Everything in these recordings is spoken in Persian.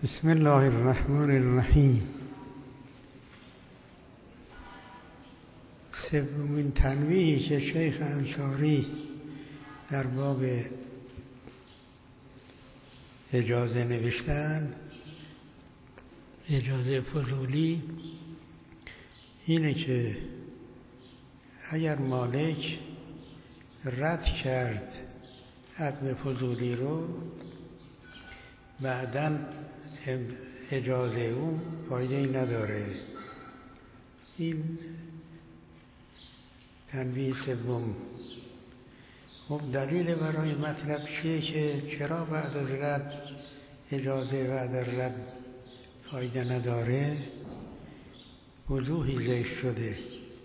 بسم الله الرحمن الرحیم. سومین تنبیهی که شیخ انصاری در باب اجازه نوشتن، اجازه فضولی، اینه که اگر مالک رد کرد عقد فضولی رو، بعداً اجازه اون فایده ای نداره. این تنبیه سوم. خب دلیل برای مطلب چیه که چرا بعد از رد اجازه بعد از رد فایده نداره؟ وجوهی ذکر شده.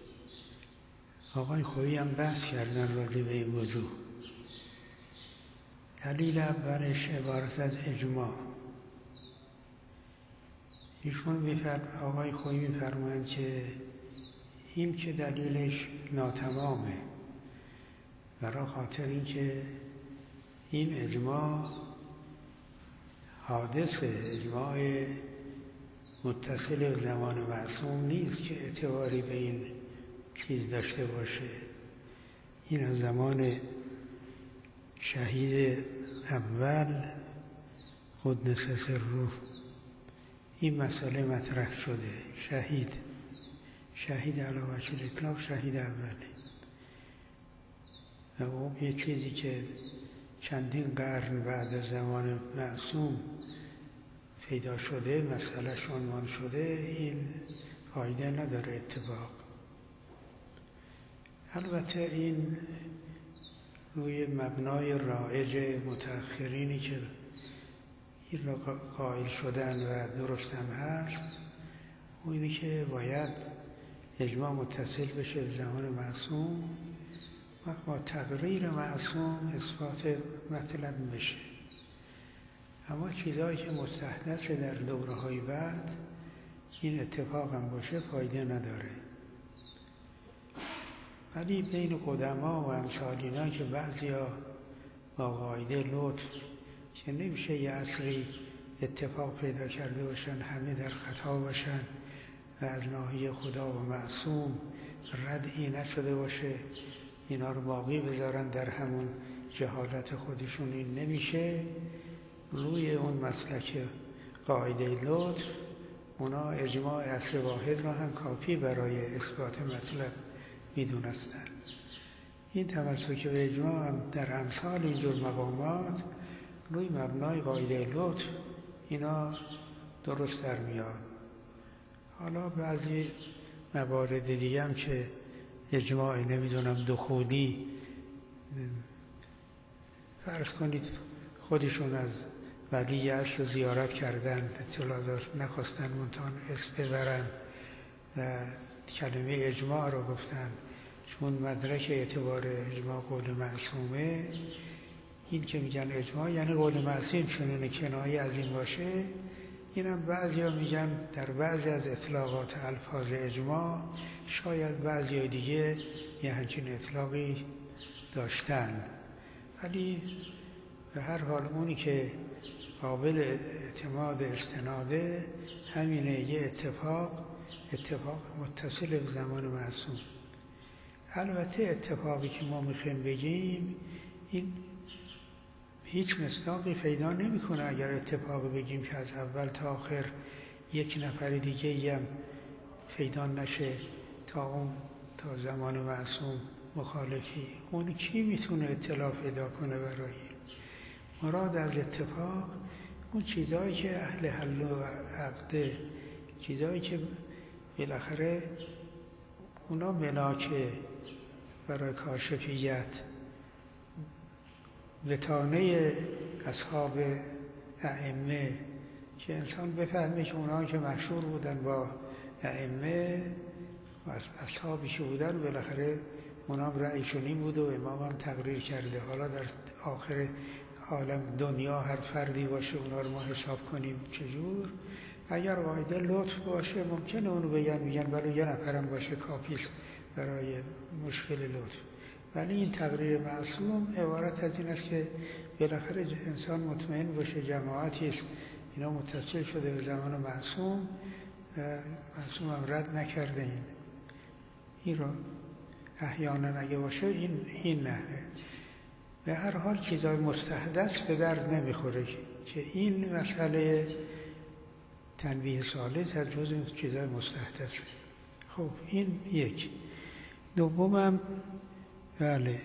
آقای خویی هم بحث کردن راجع به این وجوه. دلیل اولش عبارت از اجماع. ایشون آقای خویی می‌فرمایند که این که دلیلش ناتمامه، برای خاطر اینکه این اجماع حادثه، اجماع متصل به زمان معصوم نیست که اعتباری به این چیز داشته باشه. این از زمان شهید اول قدس سره این مسئله مطرح شده. شهید علی وجه الاطلاق شهید اوله و او یه چیزی که چندین قرن بعد از زمان معصوم پیدا شده، مسئلهش عنوان شده، این فایده نداره اتفاق. البته این روی مبنای رایج متأخرینی که این را قائل شدن و درست هم هست، و اینی که باید اجماع متصل بشه به زمان معصوم و با تقریر معصوم اثبات مطلب بشه. اما چیزایی که مستحدث در دوره‌های بعد این اتفاق هم باشه فایده نداره. ولی بین قدما و امثال اینا که بعضیا با قاعده لطف که نمیشه یه عصری اتفاق پیدا کرده باشن همه در خطا باشن و از ناحیه خدا و معصوم ردعی نشده باشه، اینا رو باقی بذارن در همون جهالت خودشون، این نمیشه. روی اون مسلک قاعده لطف اونا اجماع عصر واحد را هم کافی برای اثبات مطلب میدونستن. این تمسک به اجماع هم در امثال اینجور مقامات روی مبنای قاعده لطف اینا درست در میاد. حالا بعضی موارد دیگه هم که اجماع نمیدونم دخولی، فرض کنید خودشون از ولی عصر زیارت کردن، اطلاع داشت نخواستن منتان اسم ببرن و کلمه اجماع رو گفتن، چون مدرک اعتبار اجماع قول معصومه. این که میگن اجماع یعنی قول معصوم، چون کنایه از این باشه. اینم بعضیا میگن در بعضی از اطلاقات الفاظ اجماع شاید بعضی دیگه یه همچین اطلاقی داشتن، ولی به هر حال اونی که قابل اعتماد استناده همینه، یه اتفاق متصل به زمان معصوم. البته اتفاقی که ما میخوایم بگیم این هیچ مصداقی پیدا نمیکنه اگر اتفاقی بگیم که از اول تا آخر یک نفر دیگه هم پیدا نشه تا زمان معصوم مخالفی. اون کی میتونه اطلاع پیدا کنه برای مراد از اتفاق؟ اون چیزایی که اهل حل و عقده، چیزایی که بالاخره اونا ملاکه برای کاشفیت، وتانه اصحاب ائمه، که انسان بفهمه که اونها که مشهور بودن با ائمه و اصحابی که بودن بالاخره اونها رأیشون این بود و امام هم تقریر کرده. حالا در آخر عالم دنیا هر فردی باشه اونا رو ما حساب کنیم چجور؟ اگر قاعده لطف باشه ممکنه اونو میگن برای یه نفرم باشه کافیست برای مشکل لطف. ولی این تقریر معصوم عبارت از این است که بالاخره انسان مطمئن باشه جماعتی است اینا متصل شده به زمان معصوم و معصوم هم رد نکرده. این رو احیانا اگه باشه این نحوه. به هر حال چیزای مستحدث به درد نمیخوره که این مسئله تنبیه ثالث از جزء چیزای مستحدثه. خب این یک. دومم بله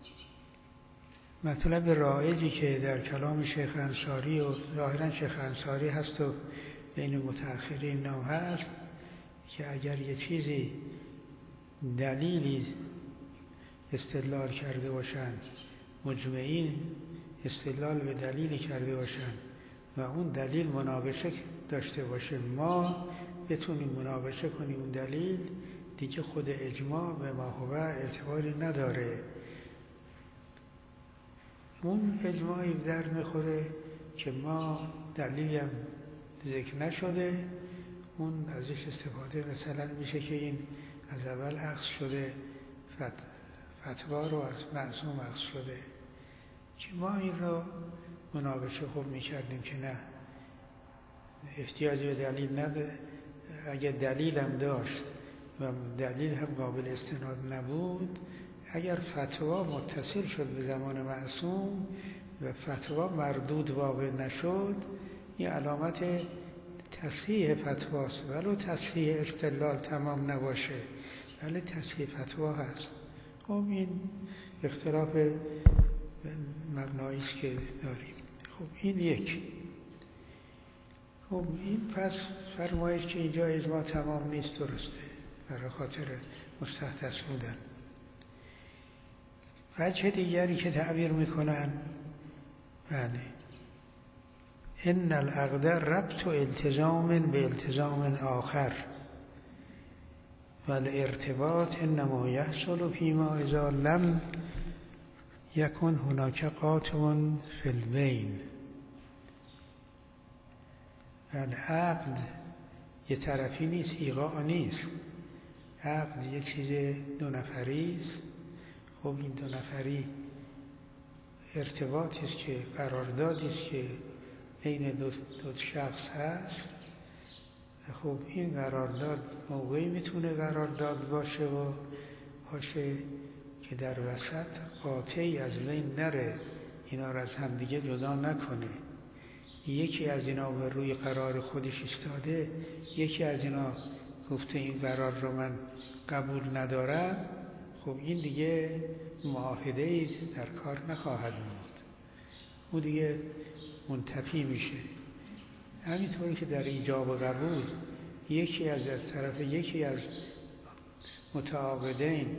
مطلب رایجی که در کلام شیخ انصاری و ظاهرا شیخ انصاری هست و بین متأخرین نام هست که اگر یه چیزی دلیلی استدلال کرده باشن، مجمعین استدلال به دلیلی کرده باشن و اون دلیل مناقشه داشته باشه، ما بتونیم مناقشه کنیم اون دلیل، دیگه خود اجماع به ما هو اعتباری نداره. اون اجماعی درد میخوره که ما دلیلی هم ذکر نشده، اون ازش استفاده مثلا میشه که این از اول اخذ شده، فتوا رو از معصوم اخذ شده، که ما این رو مناقشه خوب میکردیم که نه احتیاج به دلیل نده. اگر دلیل هم داشت و دلیل هم قابل استناد نبود، اگر فتوا متصل شد به زمان معصوم و فتوا مردود واقع نشد، این علامت تصحیح فتواست، ولو تصحیح استدلال تمام نباشه ولی تصحیح فتوا هست. خب این اختلاف مبنایی است که داریم. خب این یک. خب این پس فرمایش که اینجا اجماع تمام نیست درسته برای خاطر مستحدث بودن. وجه دیگری که تعبیر میکنن بله ان العقد ربط التزام به التزام آخر و الارتباط انما یحصل فیما اذا لم یکن هناک قاطع فی البین. عقد یه طرفی نیست، ایقاع نیست. عقد یه چیز دو نفری است. خب این دو نفری ارتباطی است که قراردادی است که بین دو شخص هست. خب این قرارداد موقعی میتونه قرارداد باشه که در وسط قاطعی از بین نره، اینا رو از همدیگه جدا نکنه. یکی از اینا به روی قرار خودش ایستاده، یکی از اینا گفته این قرار رو من قبول ندارم، خب این دیگه معاهده‌ای در کار نخواهد بود، اون دیگه منتفی میشه. همینطوری که در ایجاب و قبول یکی از طرف یکی از متعاقدین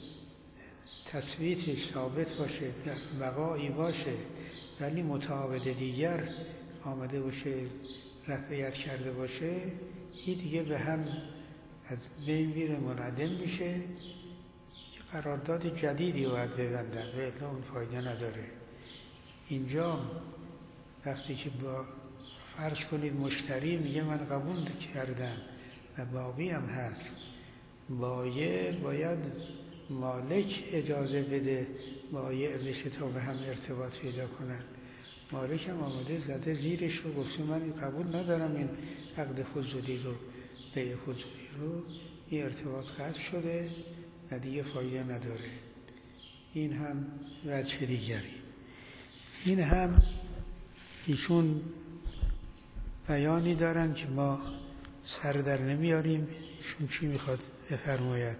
تثبیتش ثابت باشه، در بقایی باشه، ولی متعاقد دیگر آمده باشه رفعیت کرده باشه، این دیگه به هم از بین میره، منعدم میشه. یه قرارداد جدیدی باید ببندن و الا اون فایده نداره. اینجا وقتی که با فرض کنید مشتری میگه من قبول کردم و باقی هم هست، باید مالک اجازه بده بایع بشه تا به هم ارتباط پیدا کنن. مالک هم آمده زده زیرش رو گفته من قبول ندارم این عقد حضوری رو، بیع حضوری رو، این ارتباط قطع شده و دیگه فایده نداره. این هم وجه دیگری. این هم ایشون بیانی دارن که ما سر در نمیاریم. ایشون چی میخواد بفرماید؟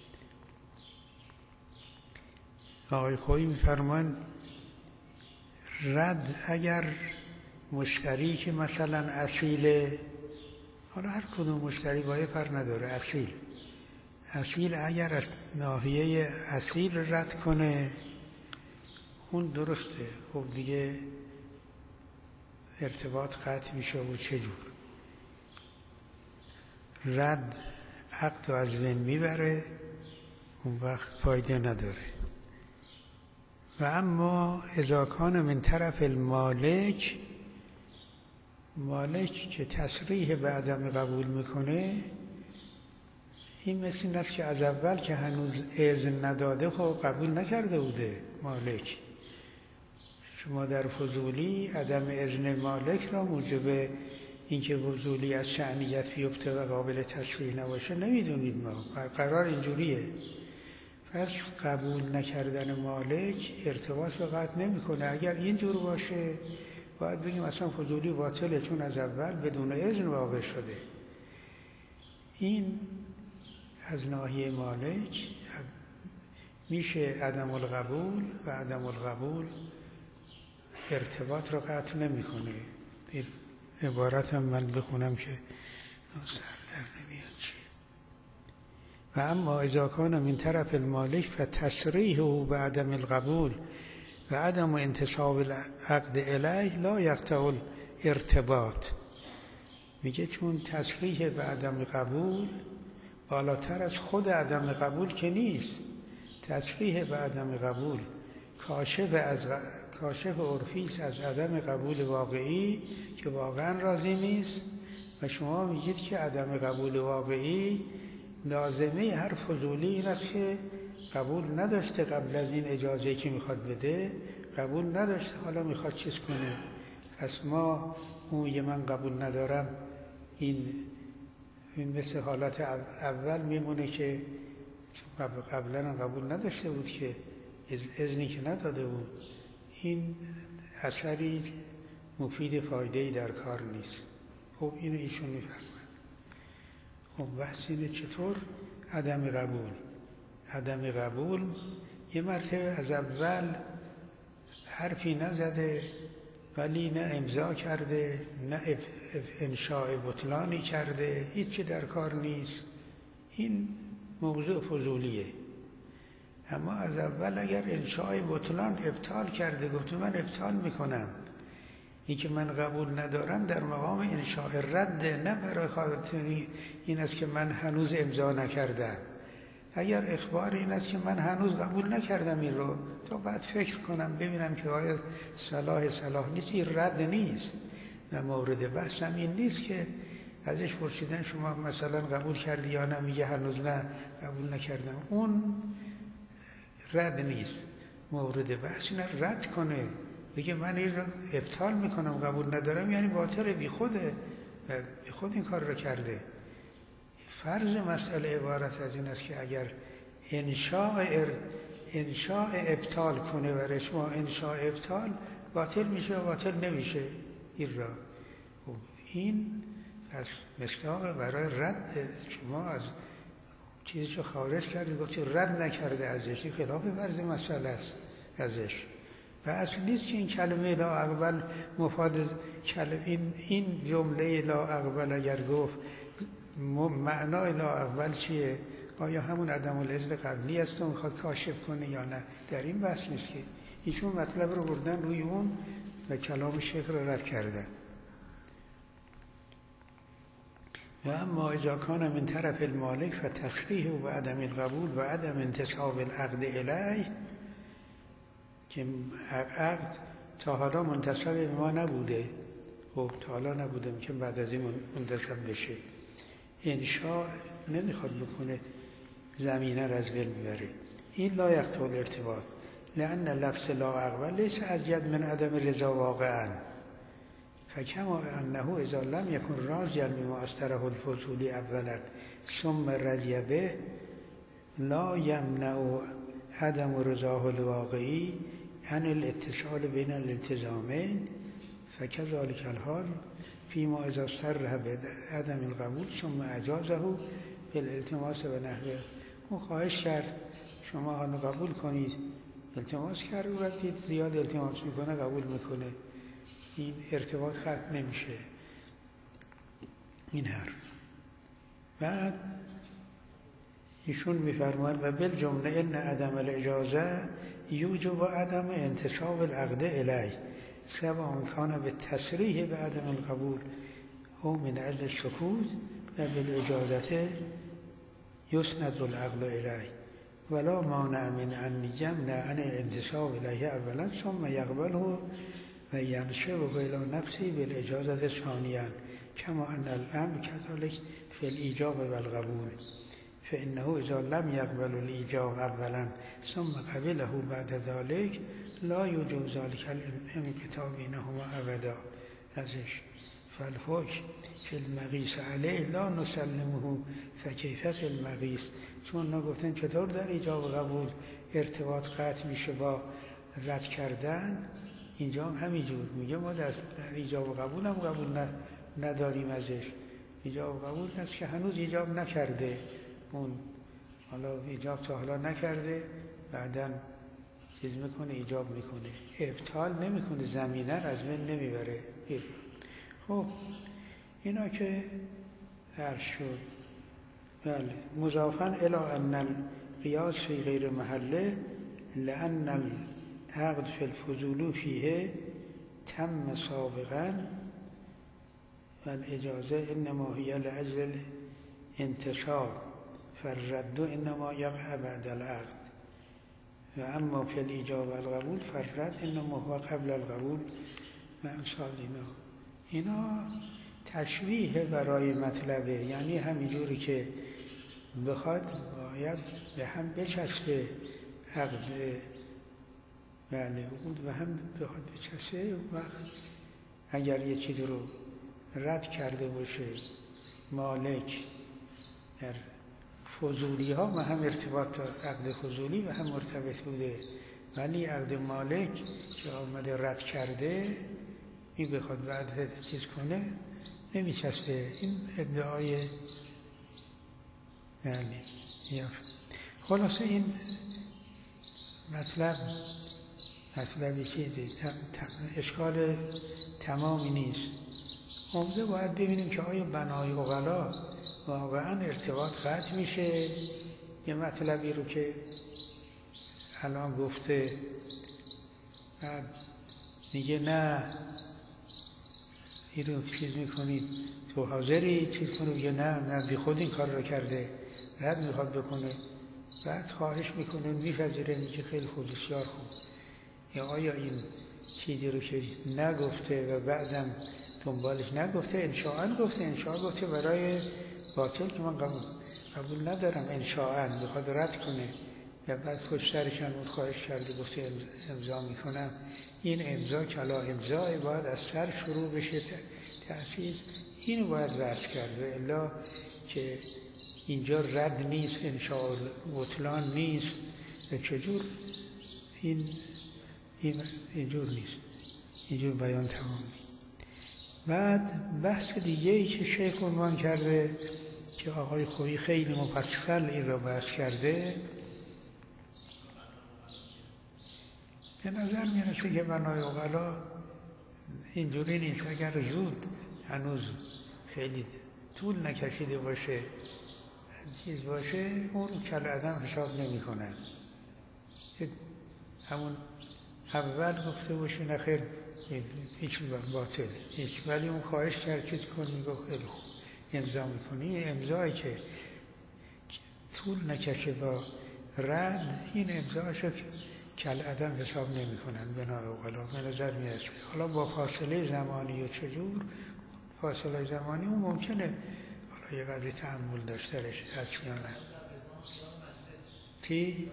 آقای خویی میفرمان رد اگر مشتری که مثلا اصیل، حالا هر کدوم مشتری باید پر نداره، اصیل اگر از ناحیه اصیل رد کنه اون درسته، خب دیگه ارتباط قطع میشه. و چجور رد عقد و از بین میبره، اون وقت فایده نداره. و اما اذا کان من طرف المالک، مالک که تصریح به عدم قبول میکنه، این مثل این است که از اول که هنوز اذن نداده خب قبول نکرده بوده مالک. شما در فضولی عدم اذن مالک را موجب اینکه فضولی از شأنیت بیفته و قابل تصحیح نباشه نمیدونید. ما قرار اینجوریه. پس قبول نکردن مالک ارتباط به قطع نمیکنه. اگر اینجور باشه باید بگیم اصلا فضولی باطله، چون از اول بدون اذن واقع شده. این از ناحیه مالک میشه عدم القبول و عدم القبول ارتباط را قطع نمیکنه. عبارت هم من بخونم که سر در نمیاد چی. و اما اذا کان من طرف المالک فتصریحه بعدم القبول و عدم انتصاب العقد الیه لا یقطع الارتباط. میگه چون تصریح به عدم قبول بالاتر از خود عدم قبول که نیست. تصریح به عدم قبول کاشف عرفی است از عدم قبول واقعی که واقعا راضی نیست، و شما میگید که عدم قبول واقعی لازمه هر فضولی این است که قبول نداشته قبل از این اجازه‌ای که میخواد بده، قبول نداشته حالا میخواد چیز کنه. پس ما اون من قبول ندارم، این مثل حالت اول میمونه که قبلا قبول نداشته بود که اذنی که نداده بود. این اثری مفید فایده‌ای در کار نیست. خب اینو ایشون میفرماید. خب بحث اینه چطور عدم قبول یه مرتبه از اول حرفی نزده ولی نه امضا کرده نه انشاء بطلانی کرده، هیچی در کار نیست. این موضوع فضولیه. اما از اول اگر انشاء بطلان ابطال کرده، گفته من ابطال میکنم، این که من قبول ندارم در مقام انشاء رد، نه برای خاطر این است که من هنوز امضا نکردم. اگر اخبار این است که من هنوز قبول نکردم این رو، تا بعد فکر کنم ببینم که آیا صلاح نیست، این رد نیست. و مورد بحث هم این نیست که ازش پرسیدن شما مثلا قبول کردی یا نه، میگه هنوز نه قبول نکردم. اون رد نیست. مورد بحث اینه رد کنه، بگه من این رو ابطال میکنم، قبول ندارم، یعنی باطل بی خود این کار رو کرده. فرض مسئله عبارت از این است که اگر انشاء ابطال کنه و شما انشاء ابطال باطل میشه و باطل نمیشه این را. این پس مصداق برای رد. شما از چیزی که خارج کردید گفتید رد نکرده ازش، این خلاف فرض مسئله است ازش. و اصل نیست که این کلمه لا اقبل مفاد این جمله لا اقبل اگر گفت معنای لا اقبل چیه؟ آیا همون عدم الاذن قبلی است و میخواد کاشف کنه یا نه؟ در این بحث نیست که ایشون مطلب رو بردن روی اون و کلام شیخ رو رد کردن. و اما اذا کان من طرف المالک فتصریحه و عدم القبول و عدم انتصاب العقد الیه، که عقد تا حالا منتصب به ما نبوده، خب تا حالا نبوده، که بعد از این منتصب بشه. انشاء نمیخواد بکنه، زمینه را از بین میبره. این لا یقطع الارتباط لأن لفظ لا اقبل لیس ازید من عدم رضا واقعا، فکما انه اذا لم یکن راضیا بما استره الفضولی اولا ثم رضی به لا یمنع عدم رضاه الواقعی عن الاتصال بین الالتزامین، فكذلك الحال فيما اذا صرح بعدم القبول ثم اجازه بالالتماس و نحوه. اون خواهش کرد شما حالا قبول کنید، التماس کرد و دید زیاد التماس میکنه قبول میکنه، این ارتباط قطع نمیشه. این حرف. بعد ایشون میفرماید و بالجمله ان عدم الاجازه یوجب عدم انتصاب العقد الیه سواء کان بالتصریح بعدم القبول او من اجل السکوت و بالاجازه یسند العقل الیه ولا مانع من ان یمنع عن الانتصاب الیه اولا ثم یقبله و ینشبه الی نفسه بالاجازه ثانیا کما ان الامر كذلك في الايجاب والقبول فانه اذا لم يقبل الايجاب اولا ثم قبله بعد ذلك لا یجوز ذلک الانقطاع بینهما ابدا ازش. فالحکم فی المقیس علیه لا نسلمه فکیف فی المقیس. چون نگفتن چطور در ایجاب و قبول ارتباط قطع میشه با رد کردن، اینجا هم همینجور میگه ما در ایجاب و قبول هم قبول نداریم ازش. ایجاب و قبول هست که هنوز ایجاب نکرده، اون حالا ایجاب تا حالا نکرده، بعداً چیز میکنه ایجاب میکنه، ابطال نمیکنه، زمینه از بین نمیبره. خب اینا که عرض شد. بله. مضافاً الی ان القیاس فی غیر محله لان العقد فی الفضول فیه تم سابقاً والاجازه انما هی لاجل انتشار فالرد انما یقع بعد العقد و اما فی الایجاب و القبول فالرد انما هو قبل القبول و امثال اینا تشبیه برای مطلبه، یعنی همینجوری که بخواد باید به هم بچسبه عقد عقود و هم بخواد بچسبه. وقت اگر یه چیز رو رد کرده باشه مالک در فضولی ها و هم ارتباط عقد فضولی و هم مرتبط بوده، ولی عقد مالک که آمده رد کرده این بخواد بعد چیز کنه نمیچسبه. این ادعای یعنی خلاصه این مطلبی که اشکال تمامی نیست. عمده باید ببینیم که آیا بنای عقلا واقعا ارتباط قطع میشه. یه مطلبی رو که الان گفته میگه نه این رو چیز میکنید تو حاضری چیز کنی، میگه نه بی خود این کار رو کرده، رد میخواد بکنه، بعد خواهش میکنه میپذیره، میگه خیلی خوب بسیار خوب. یا آیا این چیزی رو که نگفته و بعدم دنبالش نگفته انشاءاً گفته برای باطل که من قبول ندارم، انشاءاً بخواد رد کنه یا بعد پشت سرش هم خواهش کرده گفته امضا میکنم. این امضا کلا امضای باید از سر شروع بشه تأسیس، اینو باید رد کرده، الا که اینجا رد نیست، انشاء بطلان نیست و چجور اینجور نیست، اینجور بیان تمام. بعد بحث دیگه ای که شیخ عنوان کرده که آقای خویی خیلی مفصل این را بحث کرده، به نظر میرسه که بنای عقلا اینجوری نیست. اگر زود هنوز خیلی طول نکشیده باشه چیز باشه اون رو کالعدم حساب نمی کنن. همون اول گفته باشه نخیر هیچ باطل هیچ، ولی اون خواهش کرد چیز کن، میگو خیلی خوب امضا میکنی. امضایی که طول نکشه با رد، این امضا شد کالعدم حساب نمی کنن بنای عقلا. به نظر میاد حالا با فاصله زمانی و چجور فاصله زمانی اون ممکنه حالا یه قدری تأمل داشترش هست یا نه. تی؟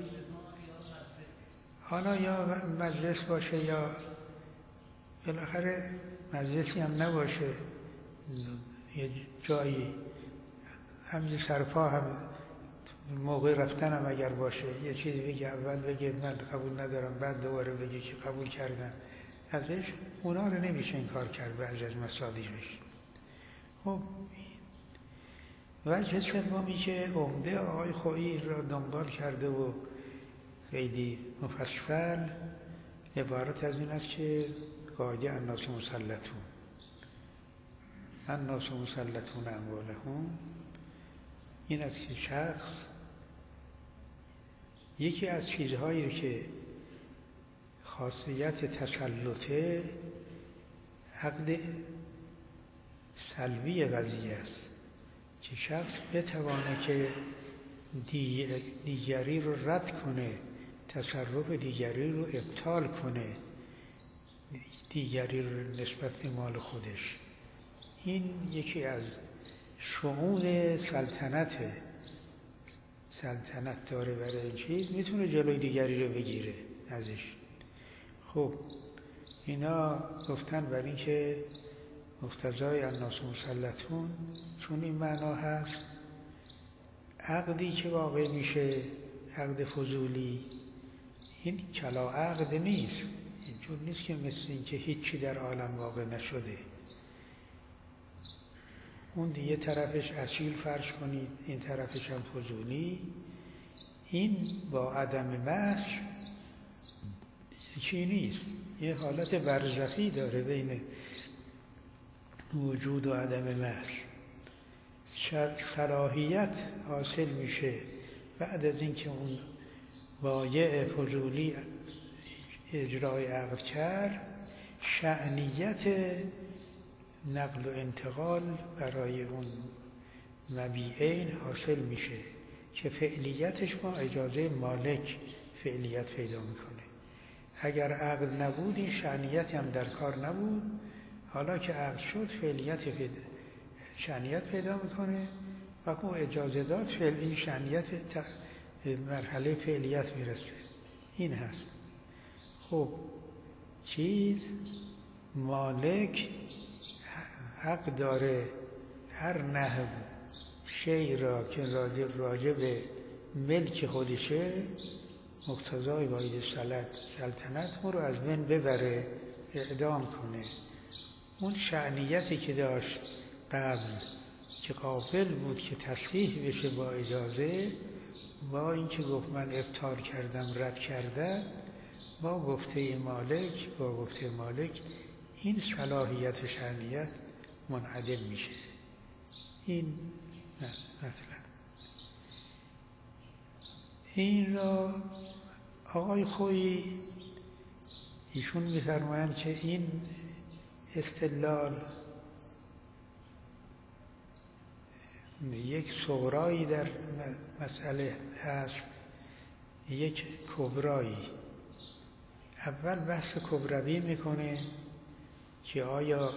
حالا یا مجلس باشه یا بالاخره مجلسی هم نباشه، یه جایی همز سرفا هم موقع رفتن هم اگر باشه یه چیزی بگه، اول بگه من قبول ندارم، بعد دوباره بگه که قبول کردم، ازش اونا رو نمیشه این کار کرد بعضی از مصادیقش. خب وجه سومی که عمده آقای خویی را دنبال کرده و خیلی مفصل عبارت از این است که قاعده الناس مسلطون اموالهم، این است که شخص یکی از چیزهایی که خاصیت تسلطه عقد سلبی قضیه است که شخص بتوانه که دیگری رو رد کنه، تصرف دیگری رو ابطال کنه، دیگری رو نسبت به مال خودش. این یکی از شؤون سلطنت داره برای این چیز، میتونه جلوی دیگری رو بگیره ازش. خب اینا گفتن برای اینکه مقتضای الناس مسلطون چون این معنا هست، عقدی که واقع میشه عقد فضولی این کلا عقد نیست، اینجور نیست که مثل این که هیچی در عالم واقع نشده. اون دیگه طرفش اصیل فرض کنید، این طرفش هم فضولی. این با عدم محض چی نیست، یه حالت برزخی داره بین وجود و عدم محض. صلاحیت حاصل میشه بعد از اینکه اون وایع فضولی اجرای عقد کرد، شأنیت نقل و انتقال برای اون مبیعین حاصل میشه که فعلیتش با اجازه مالک فعلیت پیدا میکنه. اگر عقد نبود این شأنیت هم در کار نبود، حالا که عقد شد فعلیت شأنیت پیدا میکنه و اون اجازه داد این شأنیت مرحله فعلیت میرسه. این هست. خب مالک حق داره هر نحو شیء را که راجع به ملک خودشه مقتضای واحد سلطنت اون رو از بین ببره، اعدام کنه. اون شأنیتی که داشت قبل که قابل بود که تصحیح بشه با اجازه، با اینکه گفت من ابطال کردم رد کردم، با گفته مالک این صلاحیت و شأنیت منعدم میشه. این مثلا این را آقای خویی ایشون میفرمایند که این استدلال یک صغرایی در مسئله هست، یک کبرایی. اول بحث کبروی میکنه که آیا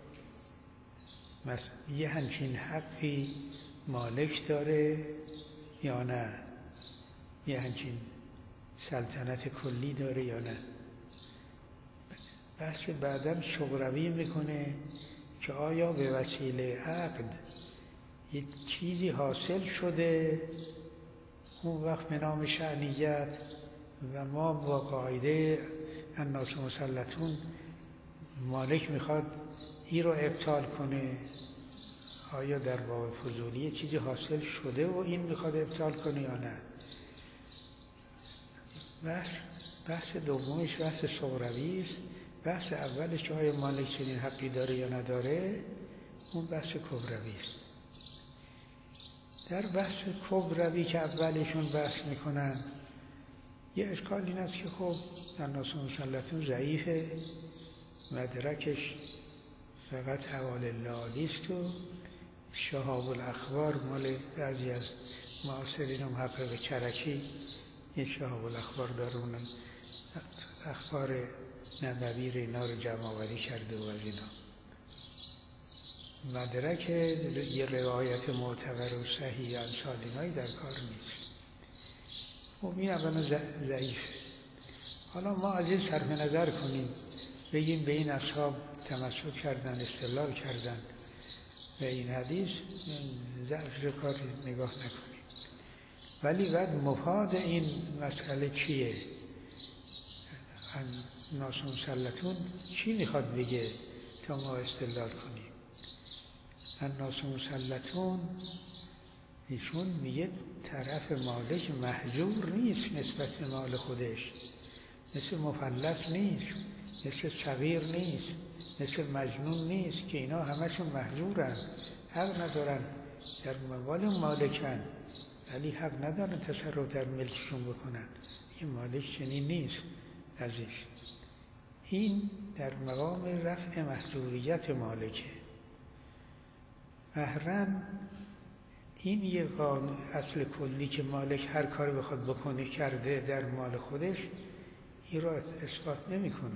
یه همچین حقی مالک داره یا نه، یه همچین سلطنت کلی داره یا نه. بحث بعدم صغروی میکنه که آیا به وسیله عقد یه چیزی حاصل شده اون وقت به نام شأنیت و ما با قاعده الناس مسلطون مالک میخواد این رو ابطال کنه، آیا در باب فضولی چیزی حاصل شده و این میخواد ابطال کنه یا نه. بحث دومش بحث صغروی است. بحث اولش که آیا مالک چنین حقی داره یا نداره، اون بحث کبروی است. در بحث کبروی که اولشون بحث میکنن یه اشکال این است که خب الناس مسلطون ضعیفه، مدرکش فقط حوال لالی است و شهاب الاخبار مال بعضی از معاصرین محقق کرکی این شهاب الاخبار دارون اخبار نبوی اینا رو جمع آوری کرده و از اینا مدرک یه روایت معتبر و صحیح امثال اینایی در کار نیست. خب این اولا ضعیفه. حالا ما از این صرف نظر کنیم بگیم به این اصحاب تمسک کردن، استدلال کردن به این حدیث، ضعف کار نگاه نکنیم. ولی بعد مفاد این مسئله چیه؟ الناس مسلطون چی میخواد بگه تا ما استدلال کنیم؟ الناس مسلطون ایشون میگه طرف مالک محجور نیست نسبت به مال خودش، مثل مفلس نیست، مثل صغیر نیست، مثل مجنون نیست که اینا همشون محجورن، حق ندارن در مال مالکن ولی حق ندارن تصرف در ملکشون بکنن. این مالک چنین نیست ازش. این در مقام رفع محجوریت مالکه. بهرن این یه قانون اصل کلی که مالک هر کاری بخواد بکنه کرده در مال خودش، این را اثبات نمیکنه.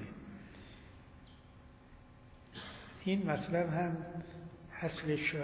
این مطلب هم اصلش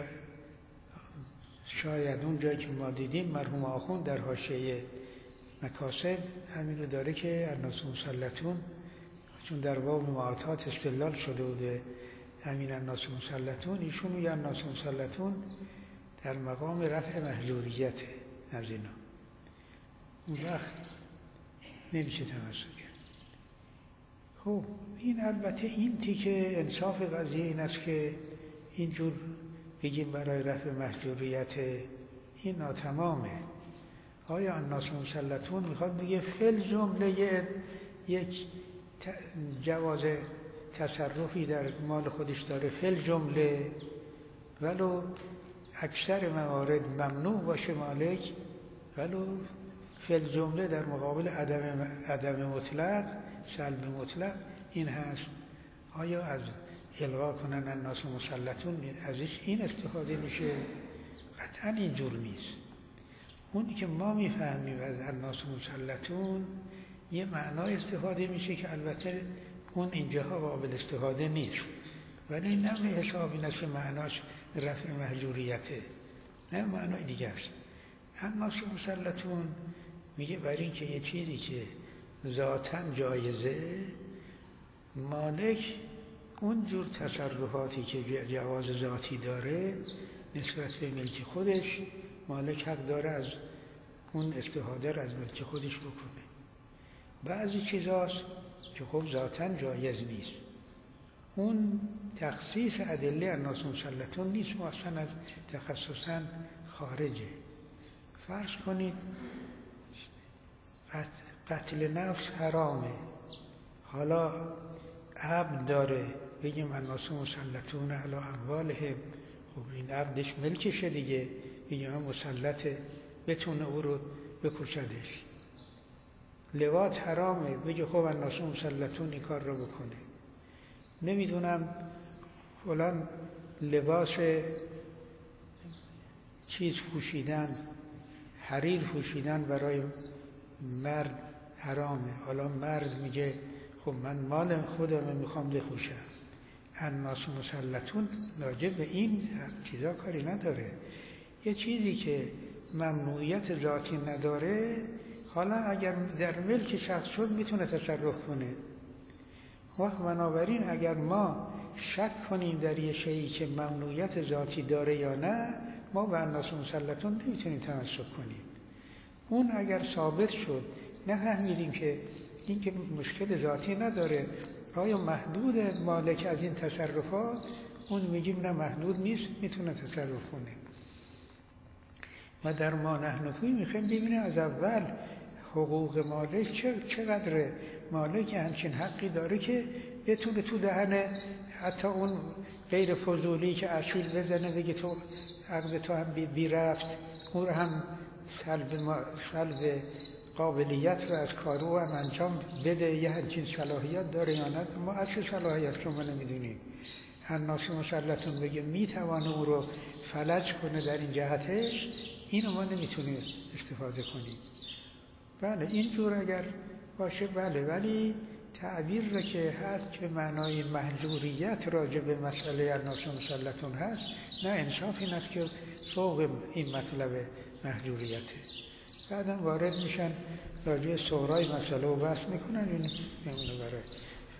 شاید اون جایی که ما دیدیم مرحوم آخوند در حاشیه مکاسب همین رو داره که الناس مسلطون چون در باب معاطات استدلال شده بوده همین الناس مسلطون، ایشون میگن الناس مسلطون در مقام رفع محجوریت از اینا، اون وقت نمیشه تمسک کرد. خب این البته این تیکه انصاف قضیه این است که اینجور بگیم برای رفع محجوریت این ناتمامه. آیا الناس مسلطون میخواد بگه فل جمله یک جواز تصرفی در مال خودش داره فل جمله، ولو اکثر موارد ممنوع باشه مالک، ولو فل جمله در مقابل عدم مطلق، سلب مطلق این هست. آیا از الغا کنن الناس مسلطون ازش این استفاده میشه؟ قطعا اینجور نیست. اونی که ما میفهمیم از الناس مسلطون یه معنای استفاده میشه که البته اون اینجاها قابل استفاده نیست، ولی نه به حساب این است که معناش رفع محجوریته، نه معنای دیگه است. الناس مسلطون میگه برای این که یه چیزی که ذاتاً جایزه، مالک اون جور تصرفاتی که جواز ذاتی داره نسبت به ملک خودش، مالک حق داره از اون استفاده را از ملک خودش بکنه. بعضی چیزاست که خب ذاتاً جایز نیست، اون تخصیص ادله الناس مسلطون نیست، ما اصلا از تخصصاً خارجه. فرض کنید قتل نفس حرامه، حالا عبد داره، بگیم الناس مسلطون علی اموالهم، خب این عبدش ملکشه دیگه، بگیم مسلطه بتونه او رو بکشدش. لواط حرامه، بگه خب الناس مسلطون این کار رو بکنه. نمیدونم فلان لباس چیز پوشیدن، حریر پوشیدن برای مرد حرامه، حالا مرد میگه خب من مال خودم میخوام بپوشم. الناس مسلطون راجع به این چیزا کاری نداره. یه چیزی که ممنوعیت ذاتی نداره، حالا اگر در ملک شخص شد میتونه تصرف کنه. وقت بنابراین اگر ما شک کنیم در یه شیئی که ممنوعیت ذاتی داره یا نه، ما به الناس مسلطون نمیتونیم تمسک کنیم. اون اگر ثابت شد نفهمیدیم که این که مشکل ذاتی نداره، آیا محدود مالک از این تصرفات؟ اون میگیم نه محدود نیست، میتونه تصرف کنه. و در ما نحن فیه میخوایم ببینیم از اول حقوق مالک چقدره. مالک همچین حقی داره که بتونه تو دهن حتی اون غیر فضولی که اصیل بزنه بگه تو عقد تو هم بی رفت، اون رو هم سلب قابلیت رو از کارو هم انجام بده، یه همچین صلاحیت داره یا نه؟ ما اصل صلاحیت که ما نمیدونیم. الناس مسلطون بگه میتوانه اون رو فلج کنه در این جهتش، اینو ما نمیتونیم استفاده کنیم. بله اینجور اگر باشه بله، ولی تعبیر را که هست که معنای محجوریت راجع به مسئله الناس مسلطون هست، نه انصاف این است که فوق این مطلب محجوریته. بعدم وارد میشن راجع سورای مسئله و بحث میکنن، این نمونه برای